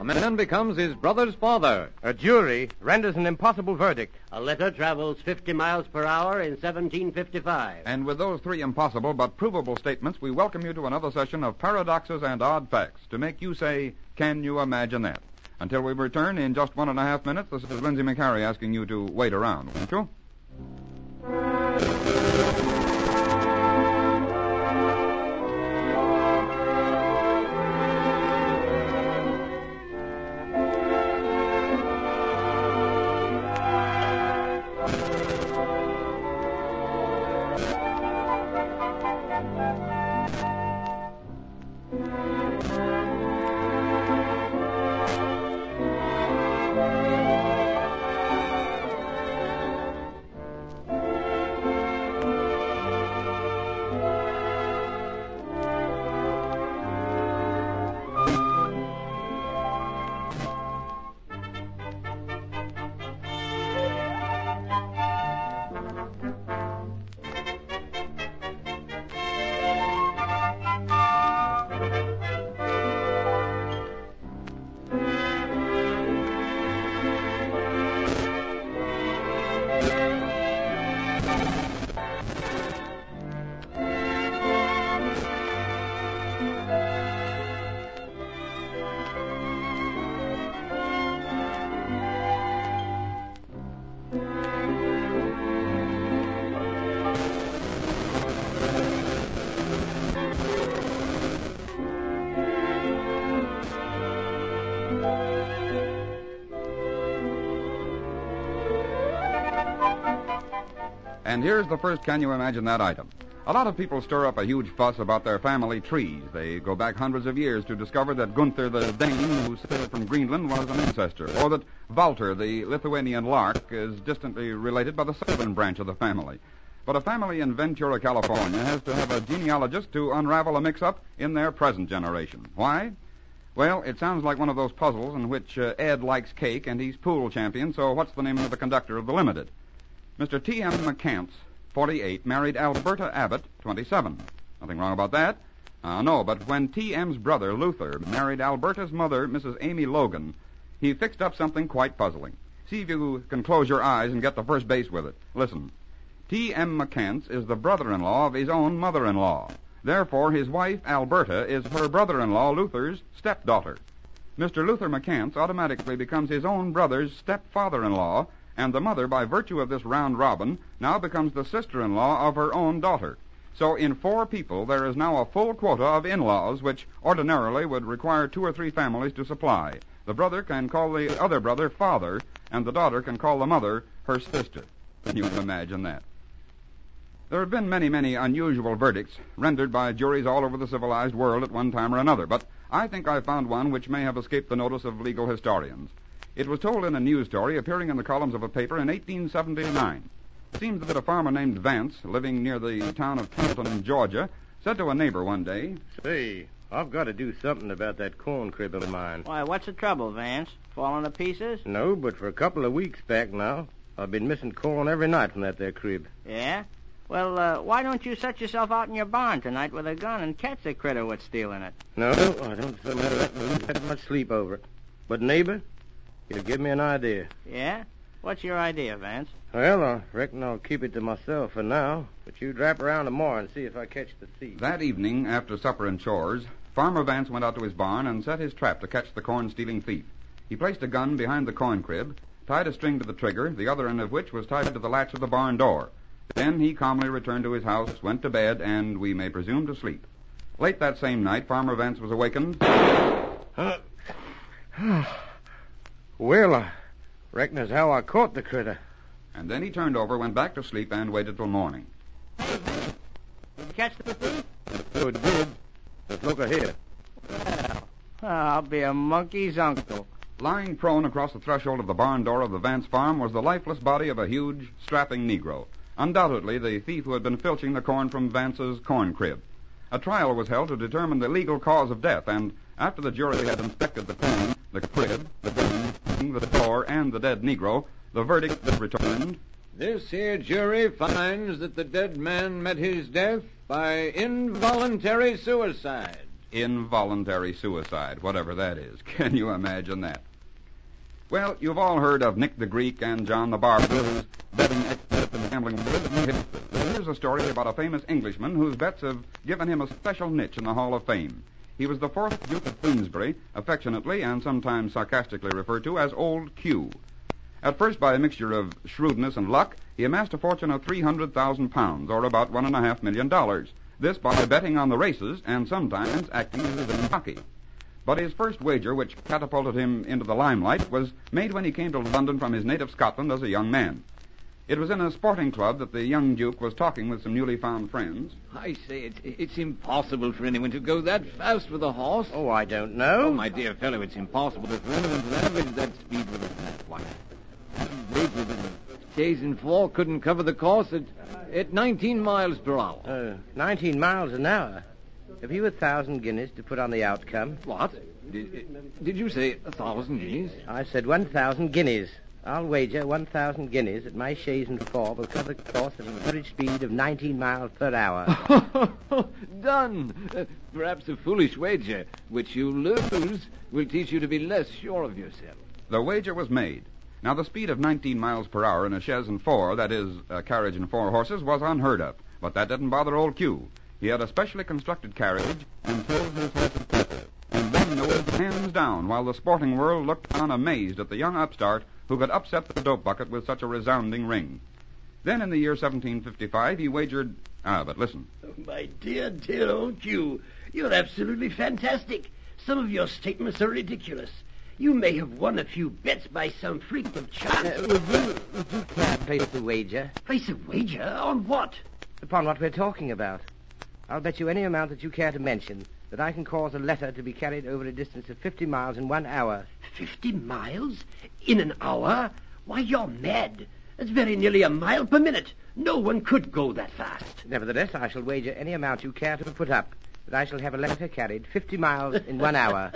man becomes his brother's father. A jury renders an impossible verdict. A letter travels 50 miles per hour in 1755. And with those three impossible but provable statements, we welcome you to another session of Paradoxes and Odd Facts to make you say, can you imagine that? Until we return in just 1.5 minutes, this is Lindsay McHarry asking you to wait around, won't you? And here's the first Can You Imagine That item. A lot of people stir up a huge fuss about their family trees. They go back hundreds of years to discover that Gunther the Dane, who sailed from Greenland, was an ancestor, or that Walter, the Lithuanian lark, is distantly related by the southern branch of the family. But a family in Ventura, California, has to have a genealogist to unravel a mix-up in their present generation. Why? Well, it sounds like one of those puzzles in which Ed likes cake and he's pool champion, so what's the name of the conductor of the Limited? Mr. T.M. McCants, 48, married Alberta Abbott, 27. Nothing wrong about that? No, but when T.M.'s brother, Luther, married Alberta's mother, Mrs. Amy Logan, he fixed up something quite puzzling. See if you can close your eyes and get the first base with it. Listen. T.M. McCants is the brother-in-law of his own mother-in-law. Therefore, his wife, Alberta, is her brother-in-law, Luther's stepdaughter. Mr. Luther McCants automatically becomes his own brother's stepfather-in-law, and the mother, by virtue of this round robin, now becomes the sister-in-law of her own daughter. So in 4 people, there is now a full quota of in-laws, which ordinarily would require 2 or 3 families to supply. The brother can call the other brother father, and the daughter can call the mother her sister. Can you imagine that? There have been many, many unusual verdicts rendered by juries all over the civilized world at one time or another, but I think I found one which may have escaped the notice of legal historians. It was told in a news story appearing in the columns of a paper in 1879. It seems that a farmer named Vance, living near the town of Templeton, Georgia, said to a neighbor one day, Say, I've got to do something about that corn crib of mine. Why, what's the trouble, Vance? Falling to pieces? No, but for a couple of weeks back now, I've been missing corn every night from that there crib. Yeah? Well, why don't you set yourself out in your barn tonight with a gun and catch the critter what's stealing it? No, I don't feel that much sleep over it. But, neighbor, you give me an idea. Yeah? What's your idea, Vance? Well, I reckon I'll keep it to myself for now, but you drap around tomorrow and see if I catch the thief. That evening, after supper and chores, Farmer Vance went out to his barn and set his trap to catch the corn-stealing thief. He placed a gun behind the corn crib, tied a string to the trigger, the other end of which was tied to the latch of the barn door. Then he calmly returned to his house, went to bed, and we may presume to sleep. Late that same night, Farmer Vance was awakened. Well, I reckon that's how I caught the critter. And then he turned over, went back to sleep, and waited till morning. Did you catch the thief? So it did. But look ahead. Well, I'll be a monkey's uncle. Lying prone across the threshold of the barn door of the Vance farm was the lifeless body of a huge, strapping Negro. Undoubtedly the thief who had been filching the corn from Vance's corn crib. A trial was held to determine the legal cause of death, and after the jury had inspected the corn, the crib, the gun, the door, and the dead Negro, the verdict was returned. This here jury finds that the dead man met his death by involuntary suicide. Involuntary suicide, whatever that is. Can you imagine that? Well, you've all heard of Nick the Greek and John the Barber, whose betting expert in the gambling world. Here's a story about a famous Englishman whose bets have given him a special niche in the Hall of Fame. He was the 4th Duke of Queensberry, affectionately and sometimes sarcastically referred to as Old Q. At first, by a mixture of shrewdness and luck, he amassed a fortune of £300,000, or about $1.5 million. This by betting on the races and sometimes acting as a jockey. But his first wager, which catapulted him into the limelight, was made when he came to London from his native Scotland as a young man. It was in a sporting club that the young Duke was talking with some newly found friends. I say, it's impossible for anyone to go that fast with a horse. Oh, I don't know. Oh, my dear fellow, it's impossible for anyone to average that speed with a fast one. Days in 4 couldn't cover the course at 19 miles per hour. 19 miles an hour. Have you 1,000 guineas to put on the outcome? What? Did you say 1,000 guineas? I said 1,000 guineas. I'll wager 1,000 guineas that my chaise and 4 will cover the course at an average speed of 19 miles per hour. Done. Perhaps a foolish wager, which you lose, will teach you to be less sure of yourself. The wager was made. Now, the speed of 19 miles per hour in a chaise and 4, that is, a carriage and 4 horses, was unheard of. But that didn't bother Old Q. He had a specially constructed carriage and chose his horses quickly. And then there was hands down, while the sporting world looked on amazed at the young upstart who could upset the dope bucket with such a resounding ring. Then in the year 1755, he wagered... but listen. My dear, dear old Q, you're absolutely fantastic. Some of your statements are ridiculous. You may have won a few bets by some freak of chance. Would you care to place a wager? Place a wager? On what? Upon what we're talking about. I'll bet you any amount that you care to mention that I can cause a letter to be carried over a distance of 50 miles in 1 hour. 50 miles? In an hour? Why, you're mad. That's very nearly a mile per minute. No one could go that fast. Nevertheless, I shall wager any amount you care to put up that I shall have a letter carried 50 miles in 1 hour.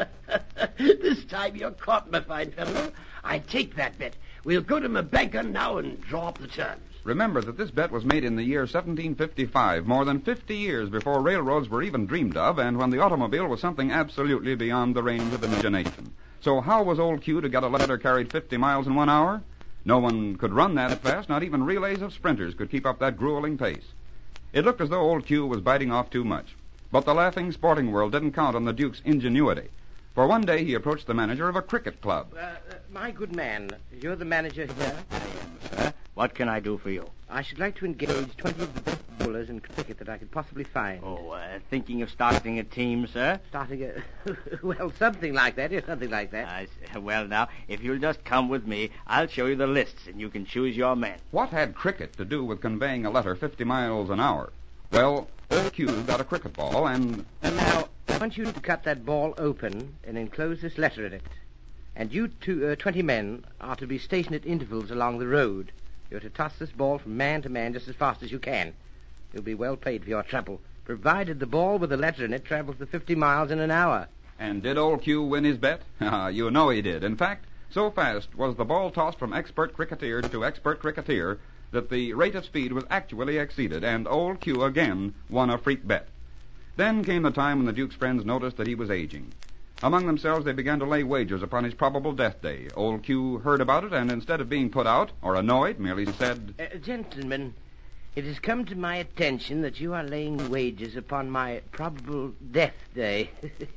This time you're caught, my fine fellow. I take that bet. We'll go to my banker now and draw up the terms. Remember that this bet was made in the year 1755, more than 50 years before railroads were even dreamed of, and when the automobile was something absolutely beyond the range of imagination. So how was Old Q to get a letter carried 50 miles in 1 hour? No one could run that fast. Not even relays of sprinters could keep up that grueling pace. It looked as though Old Q was biting off too much. But the laughing sporting world didn't count on the Duke's ingenuity. For one day he approached the manager of a cricket club. My good man, you're the manager here? I am, sir. What can I do for you? I should like to engage 20 of the best bowlers in cricket that I could possibly find. Thinking of starting a team, sir? Starting a... well, something like that, yes, something like that. Well, now, if you'll just come with me, I'll show you the lists, and you can choose your men. What had cricket to do with conveying a letter 50 miles an hour? Well, Old Q got a cricket ball, and now, I want you to cut that ball open and enclose this letter in it. And you 20 men are to be stationed at intervals along the road. You're to toss this ball from man to man just as fast as you can. You'll be well paid for your trouble, provided the ball with the letter in it travels the 50 miles in an hour. And did Old Q win his bet? You know he did. In fact, so fast was the ball tossed from expert cricketer to expert cricketer that the rate of speed was actually exceeded, and Old Q again won a freak bet. Then came the time when the Duke's friends noticed that he was aging. Among themselves, they began to lay wagers upon his probable death day. Old Q heard about it, and instead of being put out or annoyed, merely said, Gentlemen, it has come to my attention that you are laying wagers upon my probable death day.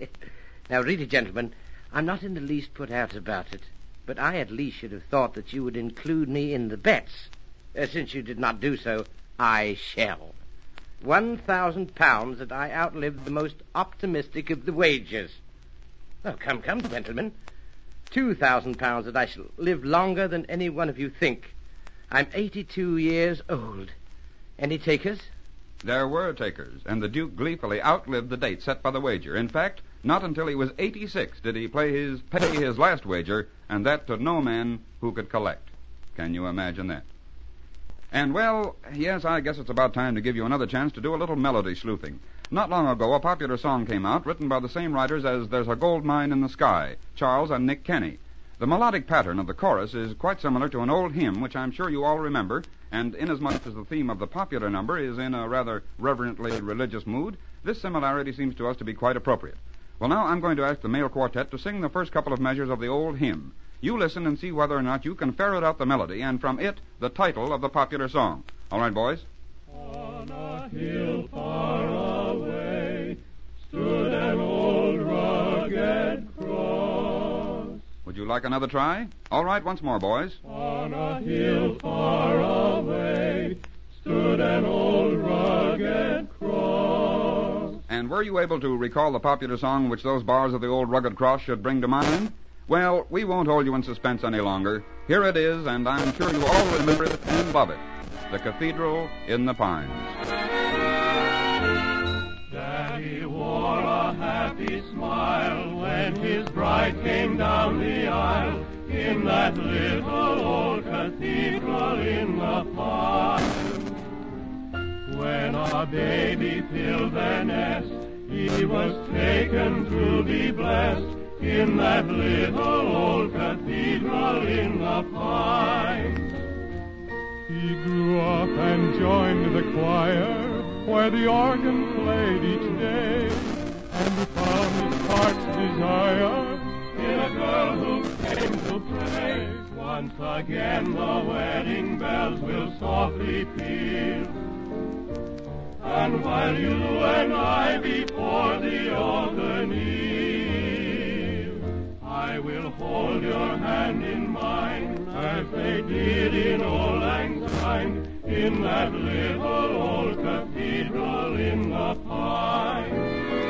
Now, really, gentlemen, I'm not in the least put out about it, but I at least should have thought that you would include me in the bets. Since you did not do so, I shall. £1,000 that I outlived the most optimistic of the wagers. Oh, come, gentlemen. £2,000 that I shall live longer than any one of you think. I'm 82 years old. Any takers? There were takers, and the Duke gleefully outlived the date set by the wager. In fact, not until he was 86 did he pay his last wager, and that to no man who could collect. Can you imagine that? And, well, yes, I guess it's about time to give you another chance to do a little melody sleuthing. Not long ago, a popular song came out, written by the same writers as There's a Gold Mine in the Sky, Charles and Nick Kenny. The melodic pattern of the chorus is quite similar to an old hymn, which I'm sure you all remember, and inasmuch as the theme of the popular number is in a rather reverently religious mood, this similarity seems to us to be quite appropriate. Well, now I'm going to ask the male quartet to sing the first couple of measures of the old hymn. You listen and see whether or not you can ferret out the melody and from it the title of the popular song. All right, boys? On a hill far away stood an old rugged cross. Would you like another try? All right, once more, boys. On a hill far away stood an old rugged cross. And were you able to recall the popular song which those bars of the old rugged cross should bring to mind? Well, we won't hold you in suspense any longer. Here it is, and I'm sure you all remember it and love it. The Cathedral in the Pines. Daddy wore a happy smile when his bride came down the aisle in that little old cathedral in the pines. When a baby filled their nest, he was taken to be blessed in that little old cathedral in the pines. He grew up and joined the choir where the organ played each day, and he found his heart's desire in a girl who came to pray. Once again the wedding bells will softly peal, and while you and I before the altar kneel, I will hold your hand in mine as they did in old Lang Syne in that little old cathedral in the pines.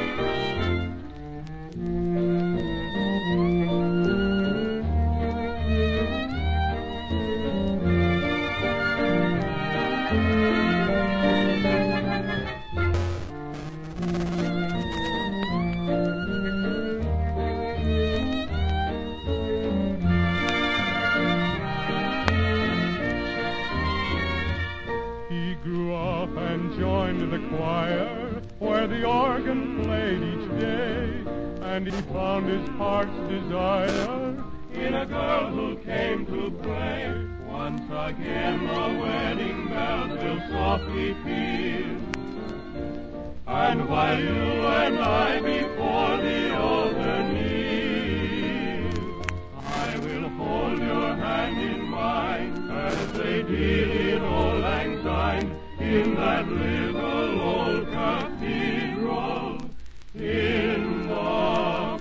The choir where the organ played each day, and he found his heart's desire in a girl who came to pray. Once again the wedding bells will softly peal, and while you and I before the altar kneel, I will hold your hand in mine as they did in old Lang Syne in that little old cathedral in the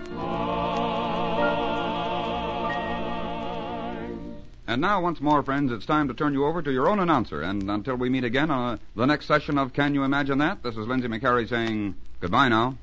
pines. And now, once more, friends, it's time to turn you over to your own announcer. And until we meet again on the next session of Can You Imagine That? This is Lindsay McCary saying goodbye now.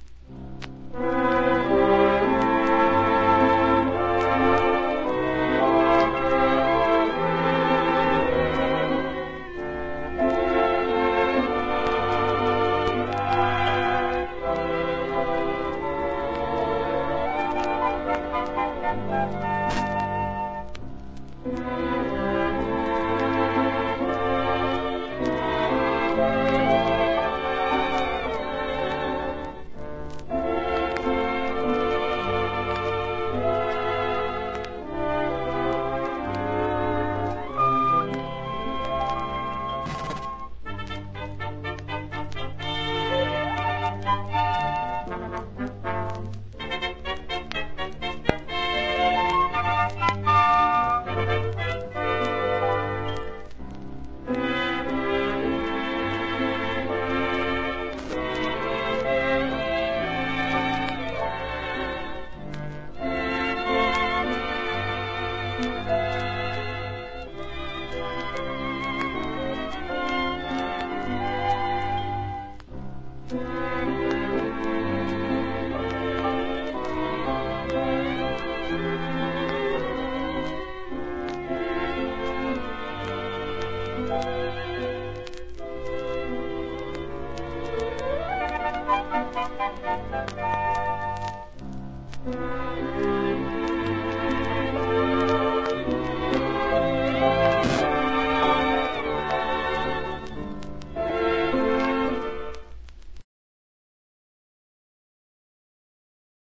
Thank you.